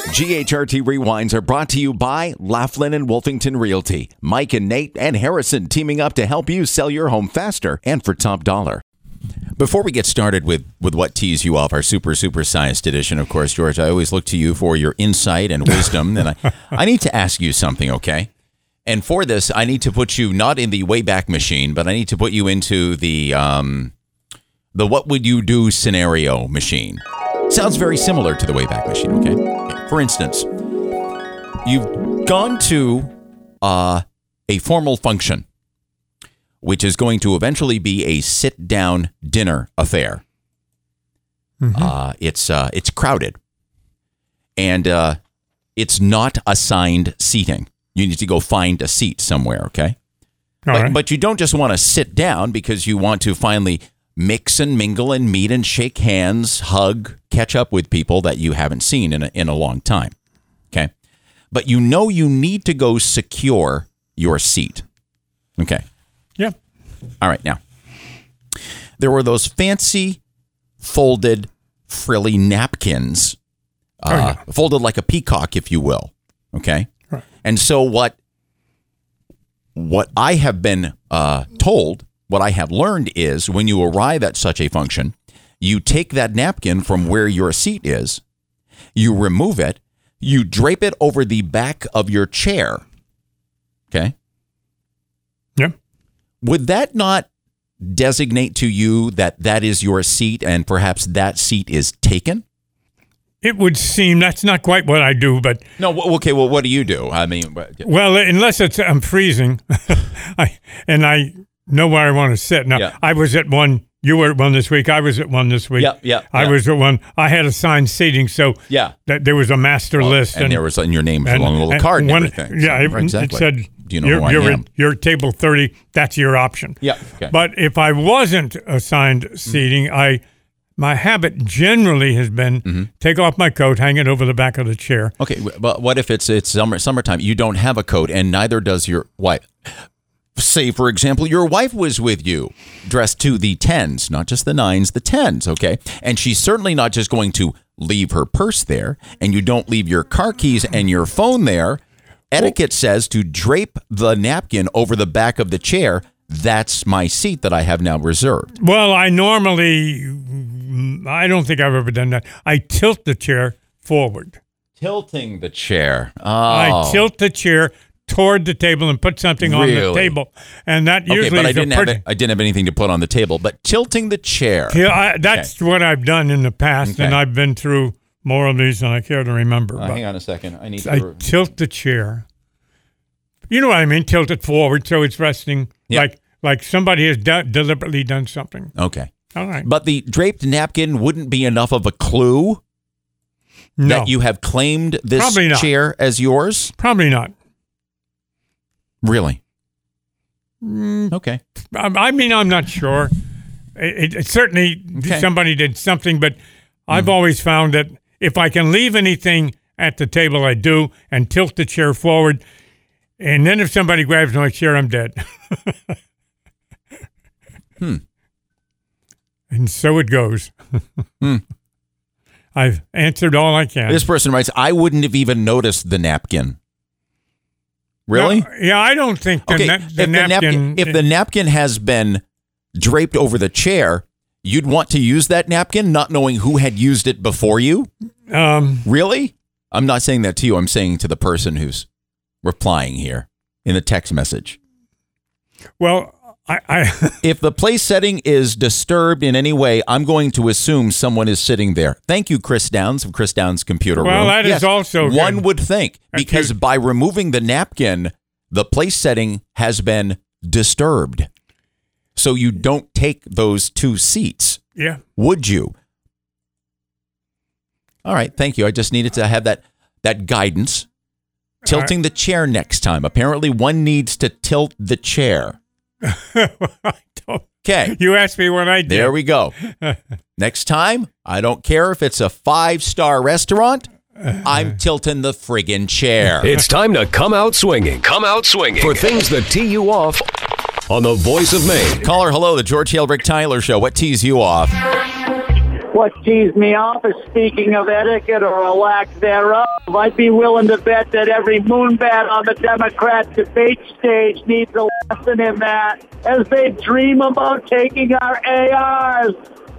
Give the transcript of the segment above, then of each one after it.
GHRT Rewinds are brought to you by Laughlin and Wolfington Realty. Mike and Nate and Harrison teaming up to help you sell your home faster and for top dollar. Before we get started with what tees you off, our super science edition, of course, George, I always look to you for your insight and wisdom. And I need to ask you something, okay? And for this, I need to put you not in the Wayback Machine, but I need to put you into the what would you do scenario machine. Sounds very similar to the Wayback Machine, okay? For instance, you've gone to a formal function, which is going to eventually be a sit-down dinner affair. Mm-hmm. It's crowded, and it's not assigned seating. You need to go find a seat somewhere, okay? But you don't just want to sit down because you want to finally mix and mingle and meet and shake hands, hug, catch up with people that you haven't seen in a long time, okay? But you know you need to go secure your seat, okay? Yeah. All right, now, there were those fancy folded frilly napkins, folded like a peacock, if you will, okay? Right. And so what I have been told, what I have learned is when you arrive at such a function, you take that napkin from where your seat is, you remove it, you drape it over the back of your chair. Okay? Yeah. Would that not designate to you that is your seat and perhaps that seat is taken? It would seem that's not quite what I do, but no. Okay. Well, what do you do? I mean, well, unless I'm freezing, I know where I want to sit. Now, yeah. I was at one. You were at one this week. I was at one this week. Yeah. I was at one. I had assigned seating, so that there was a master list, and there was in your name was on a little card and everything. Yeah, so, exactly. It said, "Do you know who I am? You're at table 30. That's your option." Yeah. Okay. But if I wasn't assigned seating, my habit generally has been take off my coat, hang it over the back of the chair. Okay, but what if it's summertime? You don't have a coat, and neither does your wife. Say, for example, your wife was with you, dressed to the 10s, not just the 9s, the 10s, okay? And she's certainly not just going to leave her purse there, and you don't leave your car keys and your phone there. Etiquette says to drape the napkin over the back of the chair. That's my seat that I have now reserved. Well, I don't think I've ever done that. I tilt the chair forward. Tilting the chair. Oh. I tilt the chair toward the table and put something on the table, and that usually I didn't have anything to put on the table, but tilting the chair. Yeah, that's what I've done in the past, and I've been through more of these than I care to remember. Hang on a second. I tilt the chair. You know what I mean? Tilt it forward so it's resting like somebody has deliberately done something. Okay. All right. But the draped napkin wouldn't be enough of a clue that you have claimed this chair as yours? Probably not. Really? Okay. I mean, I'm not sure. It certainly somebody did something, but I've always found that if I can leave anything at the table, I do, and tilt the chair forward. And then if somebody grabs my chair, I'm dead. And so it goes. I've answered all I can. This person writes, I wouldn't have even noticed the napkin. Really? No, yeah, I don't think the napkin... If the napkin has been draped over the chair, you'd want to use that napkin not knowing who had used it before you? Really? I'm not saying that to you. I'm saying to the person who's replying here in the text message. Well, if the place setting is disturbed in any way, I'm going to assume someone is sitting there. Thank you, Chris Downs of Chris Downs Computer Room. Well, that is also one good. would think, because by removing the napkin, the place setting has been disturbed. So you don't take those two seats. Yeah. Would you? All right. Thank you. I just needed to have that guidance. Tilting the chair next time. Apparently, one needs to tilt the chair. Okay. You asked me what I did. There we go. Next time, I don't care if it's a 5-star restaurant. I'm tilting the friggin' chair. It's time to come out swinging. Come out swinging for things that tee you off on the Voice of Maine. Caller, hello, the George Hale Rick Tyler Show. What tees you off? What teased me off is speaking of etiquette or a lack thereof. I'd be willing to bet that every moonbat on the Democrat debate stage needs a lesson in that as they dream about taking our ARs.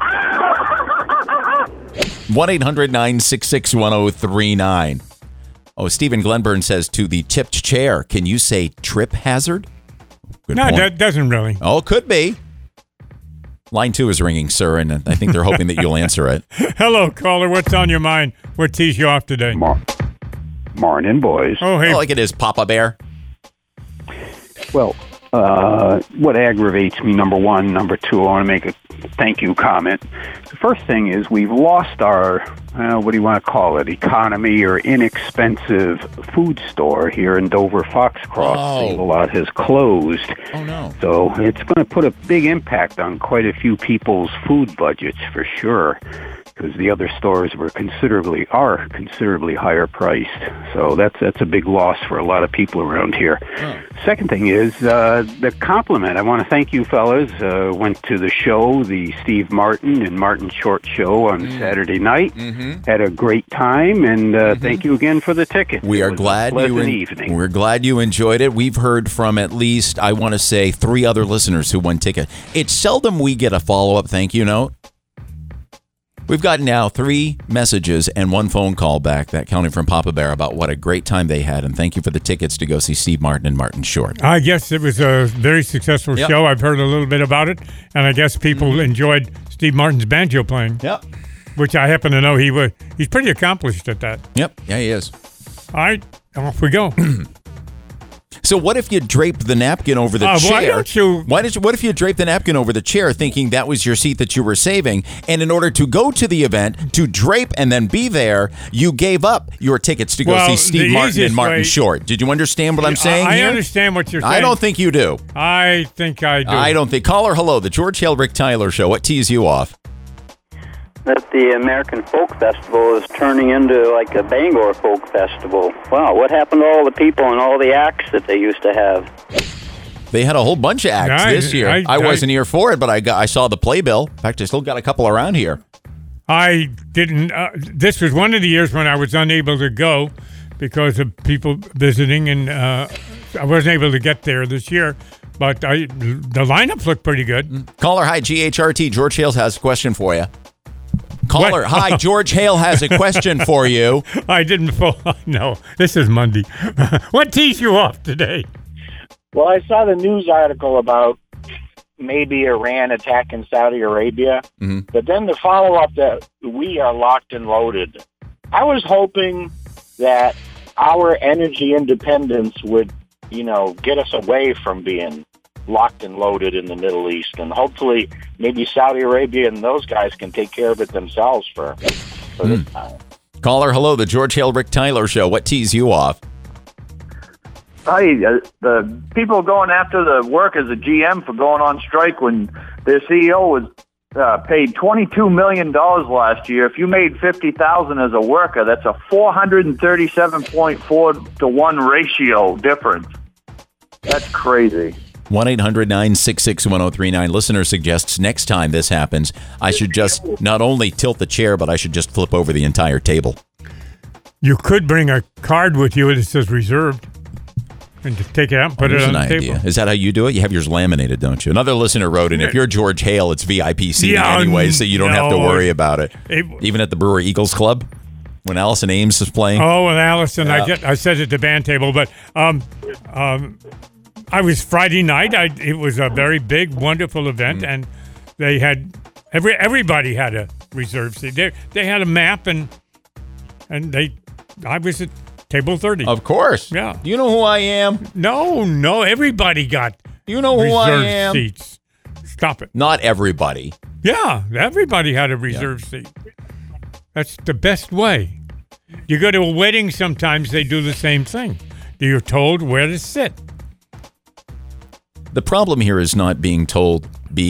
1-800-966-1039. Oh, Stephen Glenburn says to the tipped chair, can you say trip hazard? Good No, point. that doesn't really. Oh, could be. Line 2 is ringing, sir, and I think they're hoping that you'll answer it. Hello, caller. What's on your mind? What teased you off today? Morning, boys. Oh, hey. I like it is Papa Bear. Well, what aggravates me, number one. Number two, I want to make a thank you comment. The first thing is we've lost our, what do you want to call it, economy or inexpensive food store here in Dover Foxcross. Oh. Save-A-Lot has closed. Oh, no. So it's going to put a big impact on quite a few people's food budgets for sure, because the other stores are considerably higher priced. So that's a big loss for a lot of people around here. Oh. Second thing is the compliment. I want to thank you fellas. Went to the show, the Steve Martin and Martin Short show on Saturday night. Mm-hmm. Had a great time, and thank you again for the ticket. We It are was a glad pleasant evening. We're glad you enjoyed it. We've heard from at least, I want to say, 3 other listeners who won ticket. It's seldom we get a follow-up thank you note. We've gotten now 3 messages and 1 phone call back, that counting from Papa Bear, about what a great time they had, and thank you for the tickets to go see Steve Martin and Martin Short. I guess it was a very successful Yep. show. I've heard a little bit about it, and I guess people enjoyed Steve Martin's banjo playing, Yep. which I happen to know he's pretty accomplished at that. Yep. Yeah, he is. All right, off we go. So what if you draped the napkin over the chair? Why don't you? What if you draped the napkin over the chair thinking that was your seat that you were saving, and in order to go to the event, to drape and then be there, you gave up your tickets to go Well, see Steve the Martin and easiest Martin way- Short? Did you understand what I'm saying I here? understand what you're saying. I don't think you do. I think I do. I don't think. Caller, hello, the George Hale Rick Tyler Show. What tees you off? That the American Folk Festival is turning into like a Bangor Folk Festival. Wow, what happened to all the people and all the acts that they used to have? They had a whole bunch of acts this year. I wasn't here for it, but I saw the playbill. In fact, I still got a couple around here. I didn't. This was one of the years when I was unable to go because of people visiting, and I wasn't able to get there this year. But the lineups looked pretty good. Caller, hi, GHRT. George Hale has a question for you. Caller, What? hi, George Hale has a question for you. I didn't. No, this is Monday. What tees you off today? Well, I saw the news article about maybe Iran attacking Saudi Arabia, but then the follow-up that we are locked and loaded. I was hoping that our energy independence would, get us away from being locked and loaded in the Middle East, and hopefully maybe Saudi Arabia and those guys can take care of it themselves for this time. Caller, hello, the George Hale Rick Tyler Show. What tees you off? Hi, the people going after the workers, the GM, for going on strike when their CEO was paid $22 million last year. If you made $50,000 as a worker, that's a 437.4 to 1 ratio difference. That's crazy. 1-800-966-1039. Listener suggests next time this happens, I should just not only tilt the chair, but I should just flip over the entire table. You could bring a card with you that says reserved and just take it out and put it on the table. Is that how you do it? You have yours laminated, don't you? Another listener wrote in, if you're George Hale, it's VIP seating anyway, so you don't have to worry about it. Even at the Brewer Eagles Club, when Allison Ames is playing. Oh, and Allison, I said at the band table, but I was Friday night. It was a very big, wonderful event, and they had everybody had a reserve seat. They had a map, and I was at table 30. Of course. Yeah. Do you know who I am? No, everybody got. You know who I am? Seats. Stop it. Not everybody. Yeah, everybody had a reserve seat. That's the best way. You go to a wedding, sometimes they do the same thing. You're told where to sit. The problem here is not be told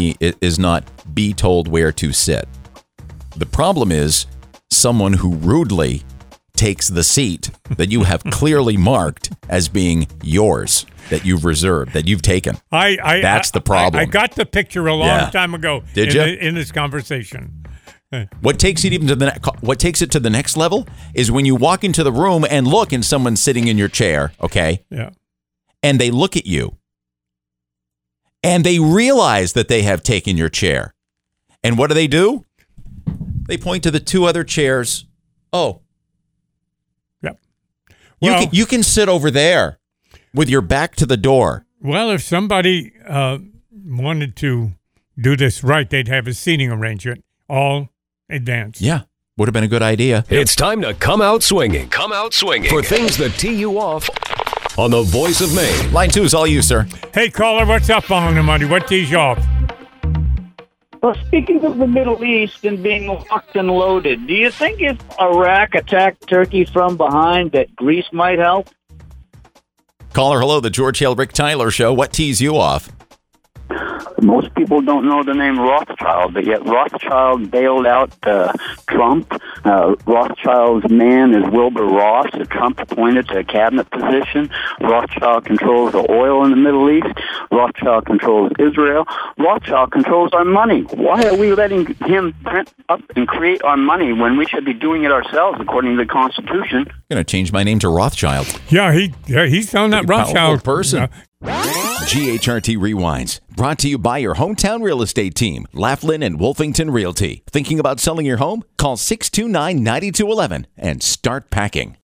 where to sit. The problem is someone who rudely takes the seat that you have clearly marked as being yours, that you've reserved, that you've taken. That's the problem. I got the picture a long time ago. Did you? In this conversation. What takes it to the next level is when you walk into the room and look, and someone's sitting in your chair, okay? Yeah. And they look at you, and they realize that they have taken your chair. And what do? They point to the two other chairs. Oh. Yep. Well, you can sit over there with your back to the door. Well, if somebody wanted to do this right, they'd have a seating arrangement all advanced. Yeah, would have been a good idea. It's time to come out swinging. Come out swinging for things that tee you off on the Voice of Maine. Line 2 is all you, sir. Hey, caller, what's up on the money? What tees you off? Well, speaking of the Middle East and being locked and loaded, do you think if Iraq attacked Turkey from behind that Greece might help? Caller, hello, the George Hale Rick Tyler Show. What tees you off? Most people don't know the name Rothschild, but yet Rothschild bailed out Trump. Rothschild's man is Wilbur Ross, that Trump appointed to a cabinet position. Rothschild controls the oil in the Middle East. Rothschild controls Israel. Rothschild controls our money. Why are we letting him print up and create our money when we should be doing it ourselves according to the Constitution? I'm going to change my name to Rothschild. Yeah, he's on that Rothschild person. GHRT Rewinds, brought to you by your hometown real estate team, Laughlin and Wolfington Realty. Thinking about selling your home? Call 629-9211 and start packing.